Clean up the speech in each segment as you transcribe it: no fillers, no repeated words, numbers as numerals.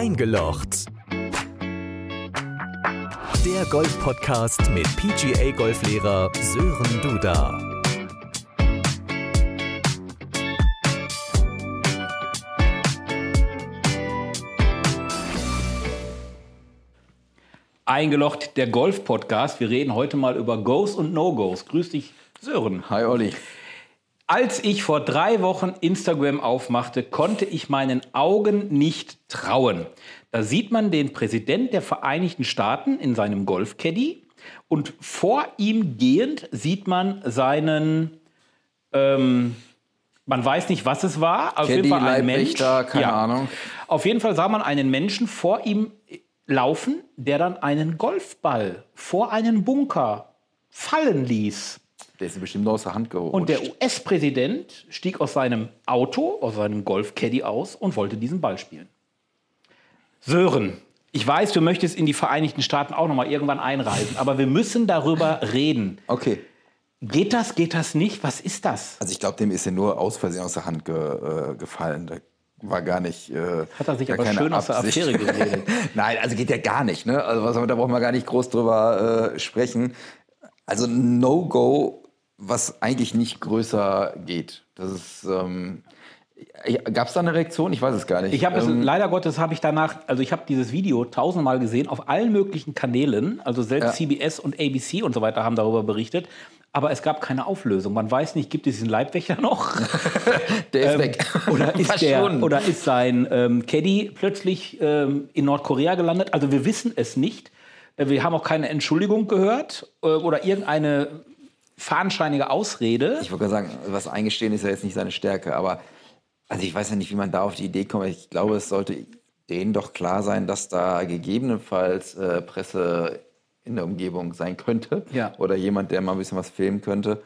Eingelocht. Der Golf-Podcast mit PGA-Golflehrer Sören Duda. Eingelocht, der Golf-Podcast. Wir reden heute mal über Goes und No-Goes. Grüß dich, Sören. Hi, Olli. Als ich vor 3 Wochen Instagram aufmachte, konnte ich meinen Augen nicht trauen. Da sieht man den Präsident der Vereinigten Staaten in seinem Golfcaddy und vor ihm gehend sieht man seinen, man weiß nicht, was es war, auf jeden Fall ein Mensch. Keine Ahnung. Auf jeden Fall sah man einen Menschen vor ihm laufen, der dann einen Golfball vor einen Bunker fallen ließ. Der ist bestimmt aus der Hand gerutscht. Und der US-Präsident stieg aus seinem Auto, aus seinem Golfcaddy aus und wollte diesen Ball spielen. Sören, ich weiß, du möchtest in die Vereinigten Staaten auch noch mal irgendwann einreisen, aber wir müssen darüber reden. Okay. Geht das nicht? Was ist das? Also ich glaube, dem ist ja nur aus Versehen aus der Hand gefallen. Da war gar nicht. Hat er sich aber schön aus der Affäre geredet. Nein, also geht ja gar nicht. Ne? Also da brauchen wir gar nicht groß drüber sprechen. Also No-Go, was eigentlich nicht größer geht. Das ist. Gab es da eine Reaktion? Ich weiß es gar nicht. Ich habe leider Gottes habe ich danach, also ich habe dieses Video 1000-mal gesehen auf allen möglichen Kanälen, also selbst CBS und ABC und so weiter haben darüber berichtet, aber es gab keine Auflösung. Man weiß nicht, gibt es diesen Leibwächter noch? Der ist weg. Oder ist sein Caddy plötzlich in Nordkorea gelandet? Also wir wissen es nicht. Wir haben auch keine Entschuldigung gehört oder irgendeine fadenscheinige Ausrede. Ich wollte sagen, was eingestehen ist ja jetzt nicht seine Stärke, aber also ich weiß ja nicht, wie man da auf die Idee kommt. Ich glaube, es sollte denen doch klar sein, dass da gegebenenfalls Presse in der Umgebung sein könnte. Ja. Oder jemand, der mal ein bisschen was filmen könnte.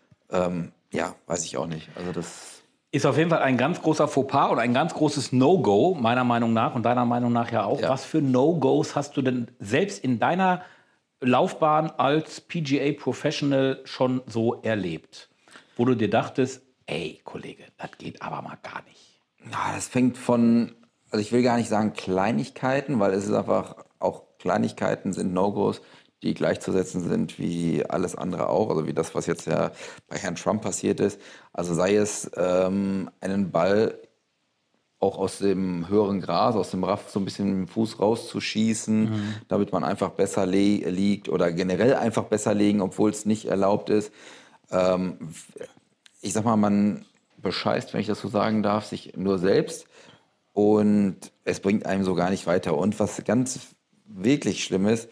Weiß ich auch nicht. Also das ist auf jeden Fall ein ganz großer Fauxpas und ein ganz großes No-Go, meiner Meinung nach und deiner Meinung nach ja auch. Ja. Was für No-Gos hast du denn selbst in deiner Laufbahn als PGA-Professional schon so erlebt? Wo du dir dachtest, ey, Kollege, das geht aber mal gar nicht. Na, das fängt von, also ich will gar nicht sagen Kleinigkeiten, weil es ist einfach, auch Kleinigkeiten sind No-Gos, die gleichzusetzen sind wie alles andere auch, also wie das, was jetzt ja bei Herrn Trump passiert ist. Also sei es einen Ball auch aus dem höheren Gras, aus dem Raff so ein bisschen mit dem Fuß rauszuschießen, damit man einfach besser liegt oder generell einfach besser liegen, obwohl es nicht erlaubt ist. Ich sag mal, man bescheißt, wenn ich das so sagen darf, sich nur selbst und es bringt einem so gar nicht weiter. Und was ganz wirklich schlimm ist,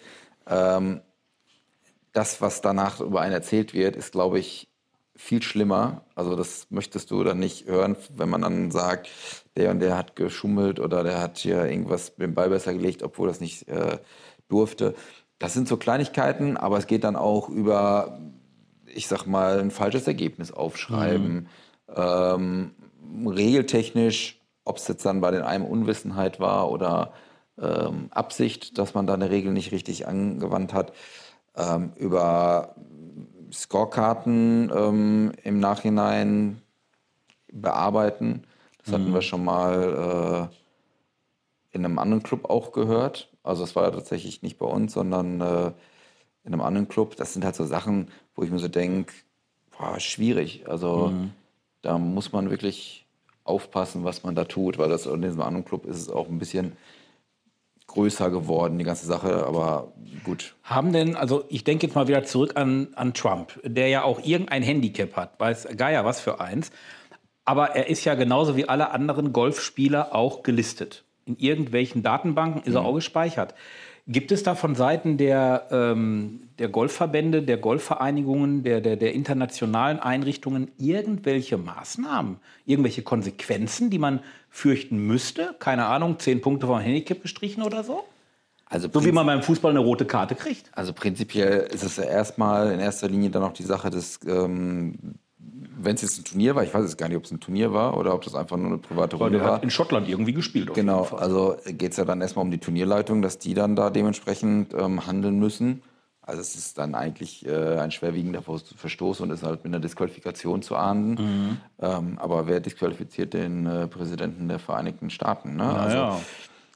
das, was danach über einen erzählt wird, ist, glaube ich, viel schlimmer. Also das möchtest du dann nicht hören, wenn man dann sagt, der und der hat geschummelt oder der hat hier irgendwas mit dem Ball besser gelegt, obwohl das nicht durfte. Das sind so Kleinigkeiten, aber es geht dann auch über, ich sag mal, ein falsches Ergebnis aufschreiben. Regeltechnisch, ob es jetzt dann bei den einen Unwissenheit war oder Absicht, dass man da eine Regel nicht richtig angewandt hat, über Scorekarten im Nachhinein bearbeiten. Das hatten wir schon mal in einem anderen Club auch gehört. Also es war ja tatsächlich nicht bei uns, sondern in einem anderen Club. Das sind halt so Sachen, wo ich mir so denke, schwierig. Also da muss man wirklich aufpassen, was man da tut, weil das in diesem anderen Club ist es auch ein bisschen größer geworden, die ganze Sache, aber gut. Haben denn, also ich denke jetzt mal wieder zurück an Trump, der ja auch irgendein Handicap hat, weiß Geier was für eins, aber er ist ja genauso wie alle anderen Golfspieler auch gelistet. In irgendwelchen Datenbanken ist er auch gespeichert. Gibt es da von Seiten der Golfverbände, der Golfvereinigungen, der internationalen Einrichtungen irgendwelche Maßnahmen, irgendwelche Konsequenzen, die man fürchten müsste? Keine Ahnung, 10 Punkte vom Handicap gestrichen oder so? Also so wie man beim Fußball eine rote Karte kriegt? Also prinzipiell ist es ja erstmal in erster Linie dann auch die Sache des, wenn es jetzt ein Turnier war, ich weiß jetzt gar nicht, ob es ein Turnier war oder ob das einfach nur eine private Runde war. Der hat in Schottland irgendwie gespielt. Genau, also geht es ja dann erstmal um die Turnierleitung, dass die dann da dementsprechend handeln müssen. Also es ist dann eigentlich ein schwerwiegender Verstoß und ist halt mit einer Disqualifikation zu ahnden. Aber wer disqualifiziert den Präsidenten der Vereinigten Staaten? Ne? Also,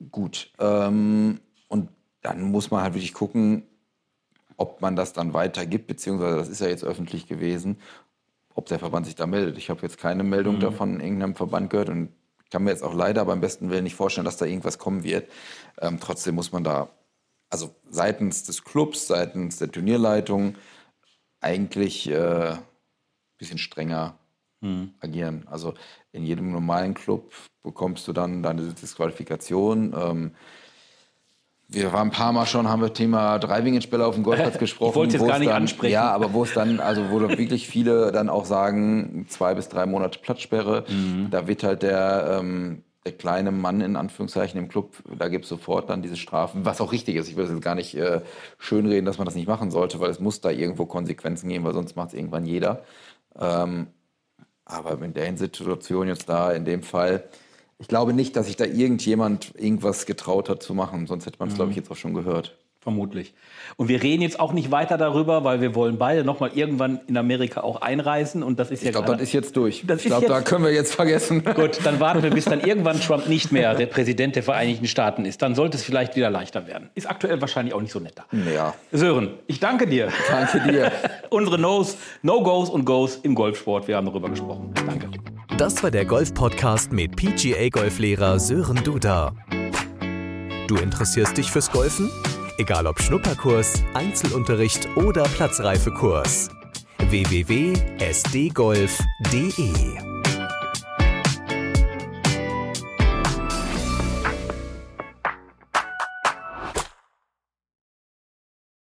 gut. Und dann muss man halt wirklich gucken, ob man das dann weitergibt, beziehungsweise das ist ja jetzt öffentlich gewesen, ob der Verband sich da meldet. Ich habe jetzt keine Meldung davon in irgendeinem Verband gehört und kann mir jetzt auch leider beim besten Willen nicht vorstellen, dass da irgendwas kommen wird. Trotzdem muss man da, also seitens des Clubs, seitens der Turnierleitung eigentlich ein bisschen strenger agieren. Also in jedem normalen Club bekommst du dann deine Disqualifikation. Wir waren ein paar Mal schon, haben wir Thema Driving-Spieler auf dem Golfplatz gesprochen. Ich wollte es jetzt gar nicht ansprechen. Ja, aber wo es dann, also wo wirklich viele dann auch sagen, 2 bis 3 Monate Platzsperre. Da wird halt der kleine Mann in Anführungszeichen im Club, da gibt es sofort dann diese Strafen, was auch richtig ist. Ich will jetzt gar nicht schönreden, dass man das nicht machen sollte, weil es muss da irgendwo Konsequenzen geben, weil sonst macht es irgendwann jeder. Aber in der Situation jetzt da, in dem Fall, ich glaube nicht, dass sich da irgendjemand irgendwas getraut hat zu machen. Sonst hätte man es, glaube ich, jetzt auch schon gehört. Vermutlich. Und wir reden jetzt auch nicht weiter darüber, weil wir wollen beide noch mal irgendwann in Amerika auch einreisen. Und das ist Ich glaube, das ist jetzt durch. Das Ich glaube, da können wir jetzt vergessen. Gut, dann warten wir, bis dann irgendwann Trump nicht mehr der Präsident der Vereinigten Staaten ist. Dann sollte es vielleicht wieder leichter werden. Ist aktuell wahrscheinlich auch nicht so netter. Ja. Sören, ich danke dir. Danke dir. Unsere No-Goes und Goes im Golfsport. Wir haben darüber gesprochen. Danke. Das war der Golf-Podcast mit PGA-Golflehrer Sören Duda. Du interessierst dich fürs Golfen? Egal ob Schnupperkurs, Einzelunterricht oder Platzreifekurs. www.sdgolf.de